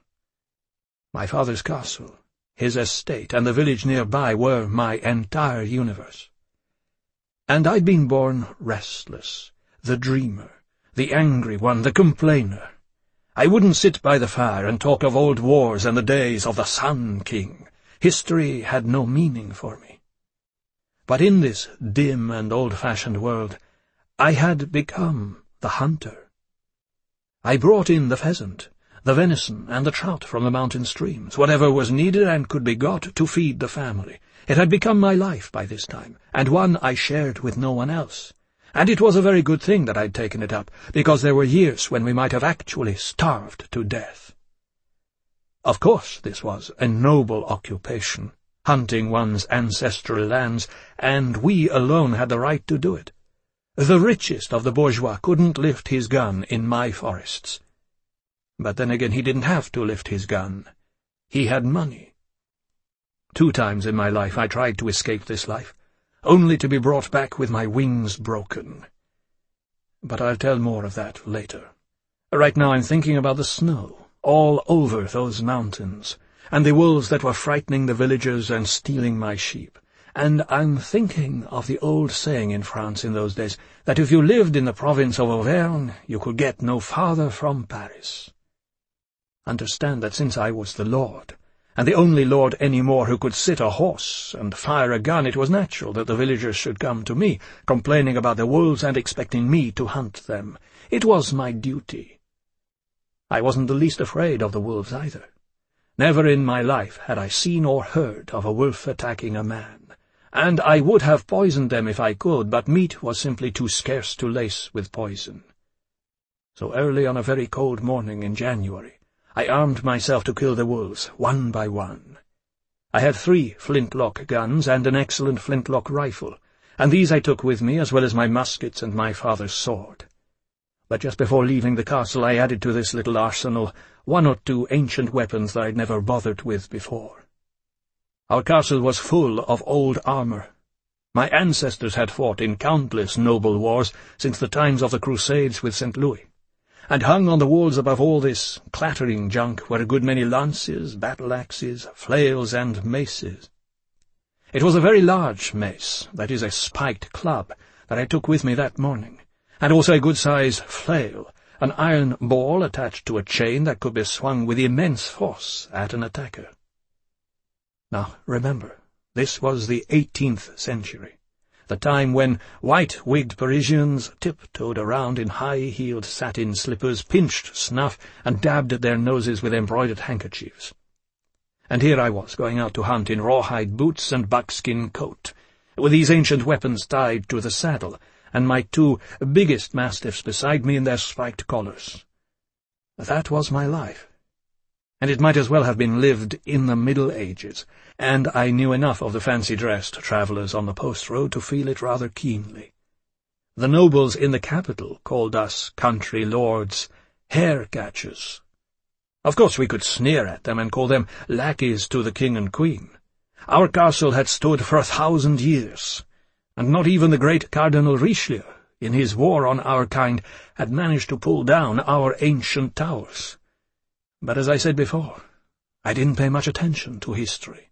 S2: My father's castle, his estate, and the village nearby were my entire universe. And I'd been born restless, the dreamer, the angry one, the complainer. I wouldn't sit by the fire and talk of old wars and the days of the Sun King. History had no meaning for me. But in this dim and old-fashioned world, I had become the hunter. I brought in the pheasant, the venison, and the trout from the mountain streams, whatever was needed and could be got to feed the family. It had become my life by this time, and one I shared with no one else. And it was a very good thing that I'd taken it up, because there were years when we might have actually starved to death. Of course this was a noble occupation, hunting one's ancestral lands, and we alone had the right to do it. The richest of the bourgeois couldn't lift his gun in my forests. But then again, he didn't have to lift his gun. He had money. Two times in my life I tried to escape this life, only to be brought back with my wings broken. But I'll tell more of that later. Right now I'm thinking about the snow, all over those mountains, and the wolves that were frightening the villagers and stealing my sheep. And I'm thinking of the old saying in France in those days, that if you lived in the province of Auvergne, you could get no farther from Paris. Understand that since I was the lord, and the only lord any more who could sit a horse and fire a gun, it was natural that the villagers should come to me, complaining about the wolves and expecting me to hunt them. It was my duty. I wasn't the least afraid of the wolves either. Never in my life had I seen or heard of a wolf attacking a man, and I would have poisoned them if I could, but meat was simply too scarce to lace with poison. So early on a very cold morning in January, I armed myself to kill the wolves, one by one. I had three flintlock guns and an excellent flintlock rifle, and these I took with me, as well as my muskets and my father's sword. But just before leaving the castle I added to this little arsenal one or two ancient weapons that I'd never bothered with before. Our castle was full of old armour. My ancestors had fought in countless noble wars since the times of the Crusades with Saint Louis, and hung on the walls above all this clattering junk were a good many lances, battle-axes, flails, and maces. It was a very large mace, that is, a spiked club, that I took with me that morning, and also a good-sized flail, an iron ball attached to a chain that could be swung with immense force at an attacker. Now, remember, this was the eighteenth century, the time when white-wigged Parisians tiptoed around in high-heeled satin slippers, pinched snuff, and dabbed their noses with embroidered handkerchiefs. And here I was, going out to hunt in rawhide boots and buckskin coat, with these ancient weapons tied to the saddle, and my two biggest mastiffs beside me in their spiked collars. That was my life, and it might as well have been lived in the Middle Ages, and I knew enough of the fancy-dressed travellers on the post-road to feel it rather keenly. The nobles in the capital called us country lords hair-catchers. Of course we could sneer at them and call them lackeys to the king and queen. Our castle had stood for a thousand years, and not even the great Cardinal Richelieu, in his war on our kind, had managed to pull down our ancient towers. But as I said before, I didn't pay much attention to history.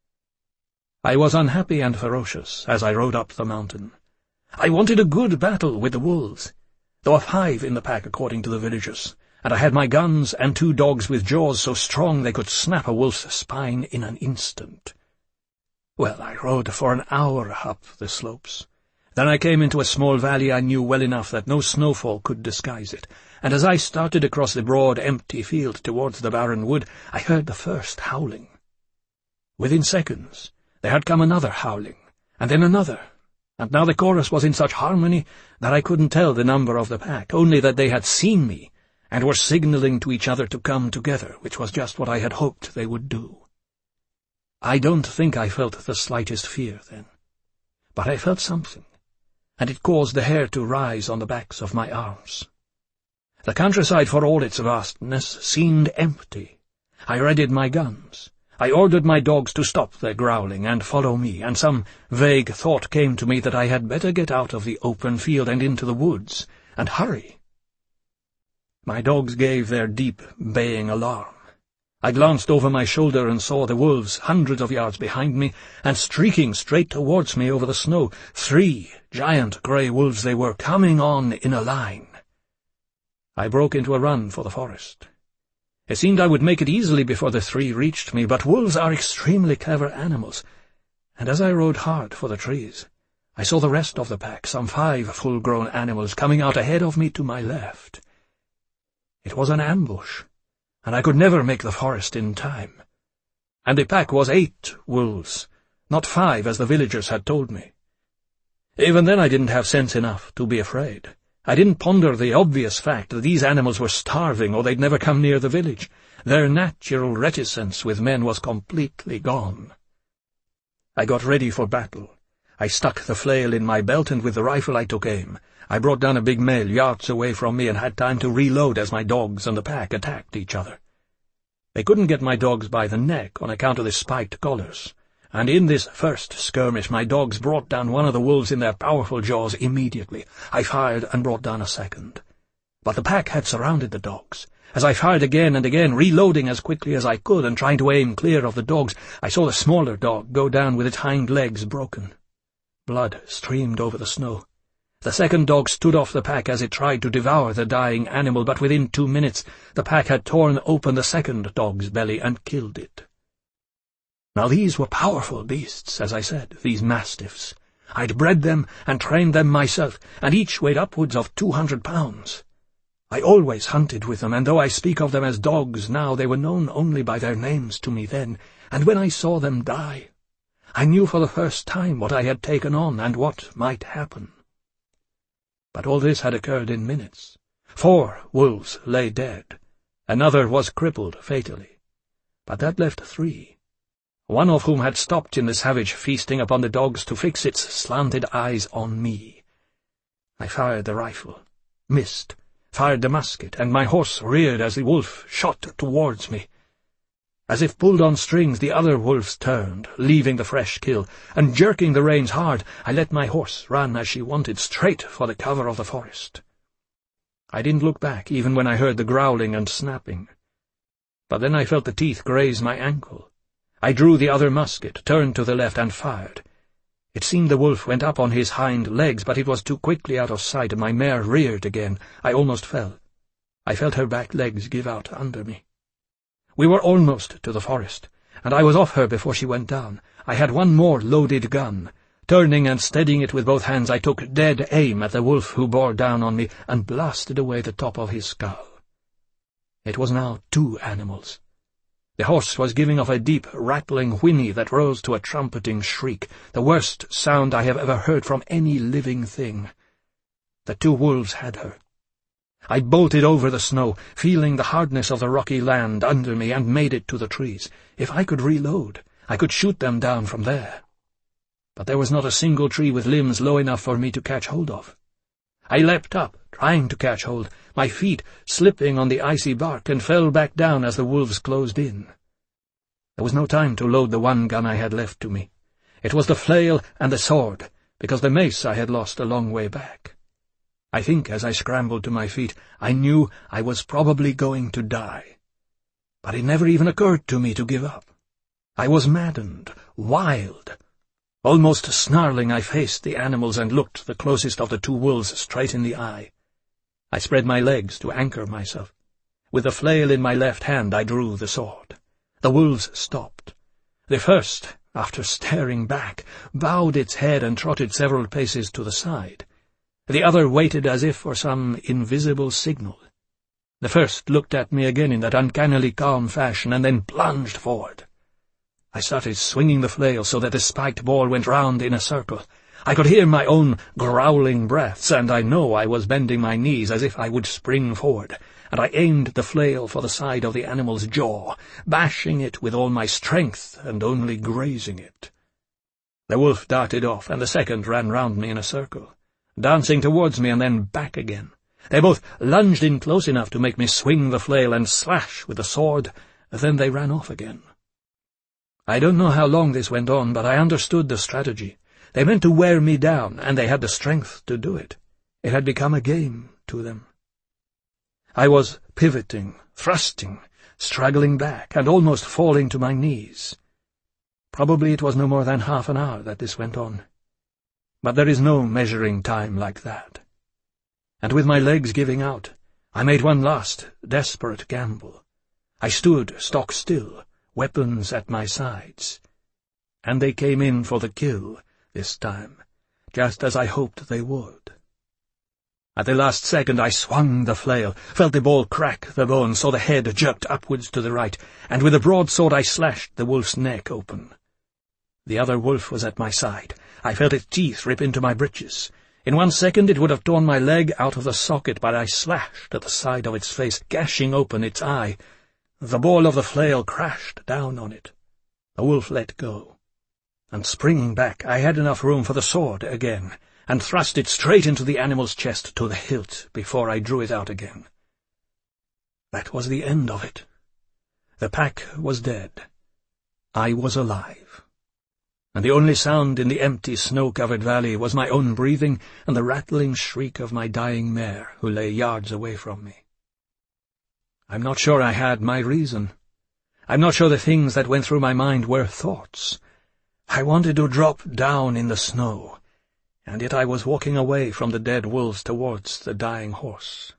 S2: I was unhappy and ferocious as I rode up the mountain. I wanted a good battle with the wolves. There were five in the pack according to the villagers, and I had my guns and two dogs with jaws so strong they could snap a wolf's spine in an instant. Well, I rode for an hour up the slopes. Then I came into a small valley I knew well enough that no snowfall could disguise it, and as I started across the broad, empty field towards the barren wood, I heard the first howling. Within seconds, there had come another howling, and then another, and now the chorus was in such harmony that I couldn't tell the number of the pack, only that they had seen me, and were signalling to each other to come together, which was just what I had hoped they would do. I don't think I felt the slightest fear then, but I felt something, and it caused the hair to rise on the backs of my arms. The countryside, for all its vastness, seemed empty. I readied my guns. I ordered my dogs to stop their growling and follow me, and some vague thought came to me that I had better get out of the open field and into the woods, and hurry. My dogs gave their deep, baying alarm. I glanced over my shoulder and saw the wolves hundreds of yards behind me, and streaking straight towards me over the snow. Three giant grey wolves they were, coming on in a line. I broke into a run for the forest. It seemed I would make it easily before the three reached me, but wolves are extremely clever animals, and as I rode hard for the trees, I saw the rest of the pack, some five full-grown animals, coming out ahead of me to my left. It was an ambush, and I could never make the forest in time. And the pack was eight wolves, not five as the villagers had told me. Even then I didn't have sense enough to be afraid. I didn't ponder the obvious fact that these animals were starving or they'd never come near the village. Their natural reticence with men was completely gone. I got ready for battle. I stuck the flail in my belt, and with the rifle I took aim. I brought down a big male yards away from me and had time to reload as my dogs and the pack attacked each other. They couldn't get my dogs by the neck on account of the spiked collars, and in this first skirmish my dogs brought down one of the wolves in their powerful jaws immediately. I fired and brought down a second. But the pack had surrounded the dogs. As I fired again and again, reloading as quickly as I could and trying to aim clear of the dogs, I saw the smaller dog go down with its hind legs broken. Blood streamed over the snow. The second dog stood off the pack as it tried to devour the dying animal, but within two minutes the pack had torn open the second dog's belly and killed it. Now these were powerful beasts, as I said, these mastiffs. I'd bred them and trained them myself, and each weighed upwards of two hundred pounds. I always hunted with them, and though I speak of them as dogs now, they were known only by their names to me then, and when I saw them die, I knew for the first time what I had taken on and what might happen. But all this had occurred in minutes. Four wolves lay dead. Another was crippled fatally. But that left three. one of whom had stopped in the savage feasting upon the dogs to fix its slanted eyes on me. I fired the rifle, missed, fired the musket, and my horse reared as the wolf shot towards me. As if pulled on strings, the other wolves turned, leaving the fresh kill, and jerking the reins hard, I let my horse run as she wanted, straight for the cover of the forest. I didn't look back, even when I heard the growling and snapping. But then I felt the teeth graze my ankle. I drew the other musket, turned to the left, and fired. It seemed the wolf went up on his hind legs, but it was too quickly out of sight, and my mare reared again. I almost fell. I felt her back legs give out under me. We were almost to the forest, and I was off her before she went down. I had one more loaded gun. Turning and steadying it with both hands, I took dead aim at the wolf who bore down on me and blasted away the top of his skull. It was now two animals. The horse was giving off a deep, rattling whinny that rose to a trumpeting shriek, the worst sound I have ever heard from any living thing. The two wolves had her. I bolted over the snow, feeling the hardness of the rocky land under me, and made it to the trees. If I could reload, I could shoot them down from there. But there was not a single tree with limbs low enough for me to catch hold of. I leapt up, trying to catch hold, my feet slipping on the icy bark, and fell back down as the wolves closed in. There was no time to load the one gun I had left to me. It was the flail and the sword, because the mace I had lost a long way back. I think as I scrambled to my feet, I knew I was probably going to die. But it never even occurred to me to give up. I was maddened, wild. Almost snarling, I faced the animals and looked the closest of the two wolves straight in the eye. I spread my legs to anchor myself. With the flail in my left hand, I drew the sword. The wolves stopped. The first, after staring back, bowed its head and trotted several paces to the side. The other waited as if for some invisible signal. The first looked at me again in that uncannily calm fashion, and then plunged forward. I started swinging the flail so that the spiked ball went round in a circle. I could hear my own growling breaths, and I know I was bending my knees as if I would spring forward, and I aimed the flail for the side of the animal's jaw, bashing it with all my strength and only grazing it. The wolf darted off, and the second ran round me in a circle, dancing towards me and then back again. They both lunged in close enough to make me swing the flail and slash with the sword, then they ran off again. I don't know how long this went on, but I understood the strategy. They meant to wear me down, and they had the strength to do it. It had become a game to them. I was pivoting, thrusting, struggling back, and almost falling to my knees. Probably it was no more than half an hour that this went on. But there is no measuring time like that. And with my legs giving out, I made one last, desperate gamble. I stood stock still, weapons at my sides. And they came in for the kill this time, just as I hoped they would. At the last second I swung the flail, felt the ball crack the bone, saw the head jerked upwards to the right, and with a broadsword I slashed the wolf's neck open. The other wolf was at my side. I felt its teeth rip into my breeches. In one second it would have torn my leg out of the socket, but I slashed at the side of its face, gashing open its eye. The ball of the flail crashed down on it. The wolf let go, and springing back, I had enough room for the sword again, and thrust it straight into the animal's chest to the hilt before I drew it out again. That was the end of it. The pack was dead. I was alive. And the only sound in the empty, snow-covered valley was my own breathing and the rattling shriek of my dying mare, who lay yards away from me. I'm not sure I had my reason. I'm not sure the things that went through my mind were thoughts. I wanted to drop down in the snow, and yet I was walking away from the dead wolves towards the dying horse.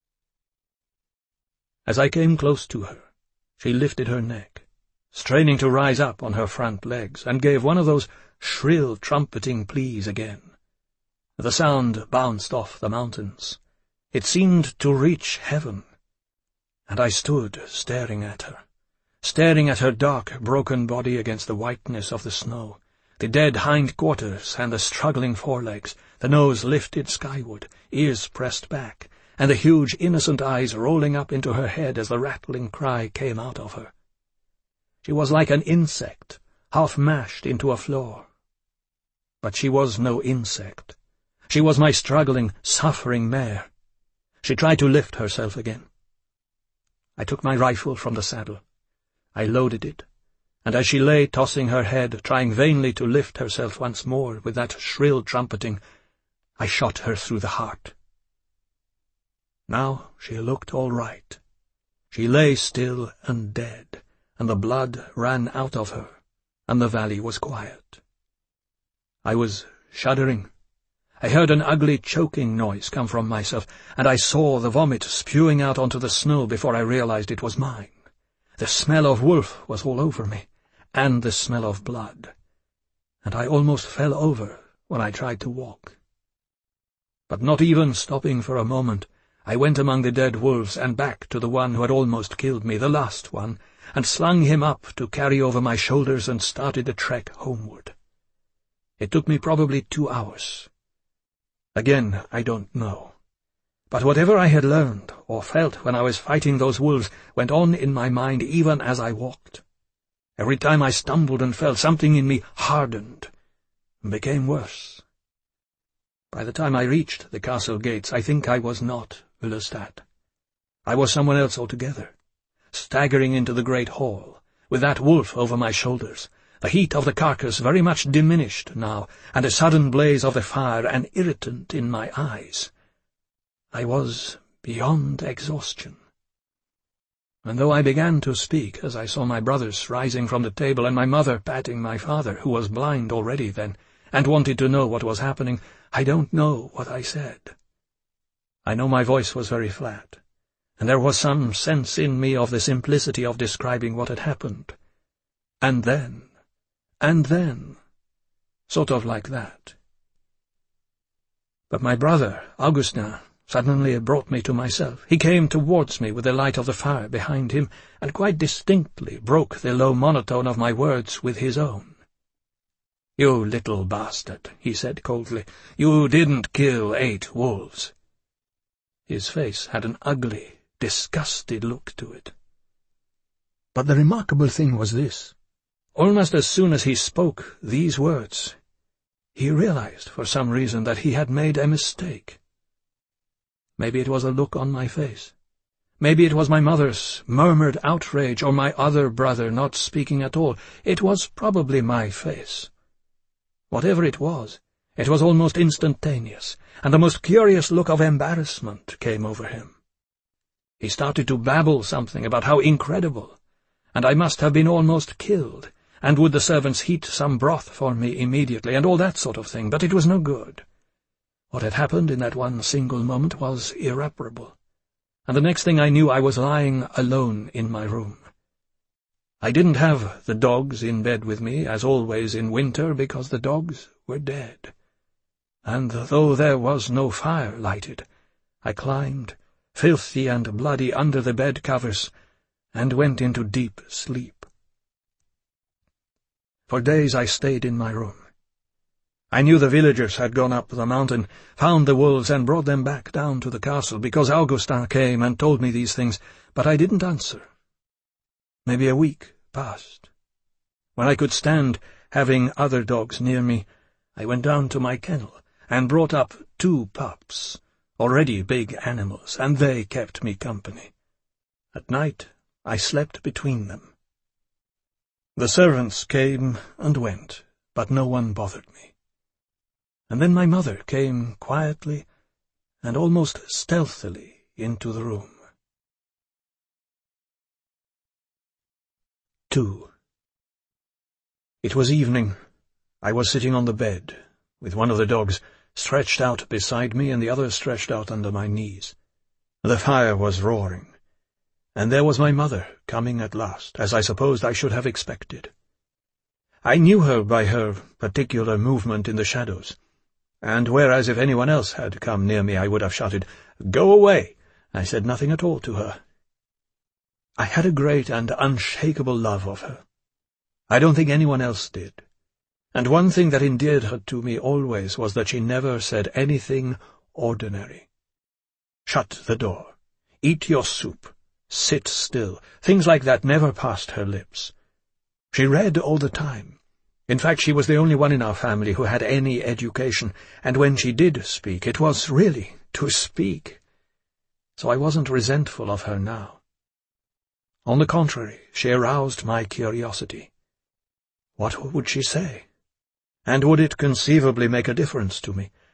S2: As I came close to her, she lifted her neck, straining to rise up on her front legs, and gave one of those shrill, trumpeting pleas again. The sound bounced off the mountains. It seemed to reach heaven. And I stood staring at her, staring at her dark, broken body against the whiteness of the snow, the dead hind quarters and the struggling forelegs, the nose lifted skyward, ears pressed back, and the huge, innocent eyes rolling up into her head as the rattling cry came out of her. She was like an insect, half mashed into a floor. But she was no insect. She was my struggling, suffering mare. She tried to lift herself again. I took my rifle from the saddle. I loaded it, and as she lay tossing her head, trying vainly to lift herself once more with that shrill trumpeting, I shot her through the heart. Now she looked all right. She lay still and dead, and the blood ran out of her, and the valley was quiet. I was shuddering. I heard an ugly choking noise come from myself, and I saw the vomit spewing out onto the snow before I realized it was mine. The smell of wolf was all over me, and the smell of blood, and I almost fell over when I tried to walk. But not even stopping for a moment, I went among the dead wolves and back to the one who had almost killed me, the last one, and slung him up to carry over my shoulders and started the trek homeward. It took me probably two hours. Again, I don't know. But whatever I had learned or felt when I was fighting those wolves went on in my mind even as I walked. Every time I stumbled and fell, something in me hardened and became worse. By the time I reached the castle gates, I think I was not Ullestad. I was someone else altogether, staggering into the great hall, with that wolf over my shoulders, the heat of the carcass very much diminished now, and a sudden blaze of the fire an irritant in my eyes. I was beyond exhaustion. And though I began to speak as I saw my brothers rising from the table and my mother patting my father, who was blind already then, and wanted to know what was happening, I don't know what I said. I know my voice was very flat, and there was some sense in me of the simplicity of describing what had happened. And then, and then, sort of like that. But my brother, Augustin, suddenly brought me to myself. He came towards me with the light of the fire behind him, and quite distinctly broke the low monotone of my words with his own. "You little bastard," he said coldly, "you didn't kill eight wolves." His face had an ugly, disgusted look to it. But the remarkable thing was this. Almost as soon as he spoke these words, he realized for some reason that he had made a mistake. Maybe it was a look on my face. Maybe it was my mother's murmured outrage, or my other brother not speaking at all. It was probably my face. Whatever it was, it was almost instantaneous, and the most curious look of embarrassment came over him. He started to babble something about how incredible, and I must have been almost killed, and would the servants heat some broth for me immediately, and all that sort of thing, but it was no good. What had happened in that one single moment was irreparable, and the next thing I knew I was lying alone in my room. I didn't have the dogs in bed with me, as always in winter, because the dogs were dead. And though there was no fire lighted, I climbed, filthy and bloody, under the bed covers, and went into deep sleep. For days I stayed in my room. I knew the villagers had gone up the mountain, found the wolves, and brought them back down to the castle, because Augustin came and told me these things, but I didn't answer. Maybe a week passed. When I could stand having other dogs near me, I went down to my kennel and brought up two pups, already big animals, and they kept me company. At night I slept between them. The servants came and went, but no one bothered me. And then my mother came quietly and almost stealthily into the room. Two. It was evening. I was sitting on the bed, with one of the dogs stretched out beside me and the other stretched out under my knees. The fire was roaring, and there was my mother coming at last, as I supposed I should have expected. I knew her by her particular movement in the shadows, and whereas if anyone else had come near me I would have shouted, "Go away!" I said nothing at all to her. I had a great and unshakable love of her. I don't think anyone else did. And one thing that endeared her to me always was that she never said anything ordinary. Shut the door. Eat your soup. Sit still. Things like that never passed her lips. She read all the time, In fact, she was the only one in our family who had any education, and when she did speak, it was really to speak. So I wasn't resentful of her now. On the contrary, she aroused my curiosity. What would she say? And would it conceivably make a difference to me?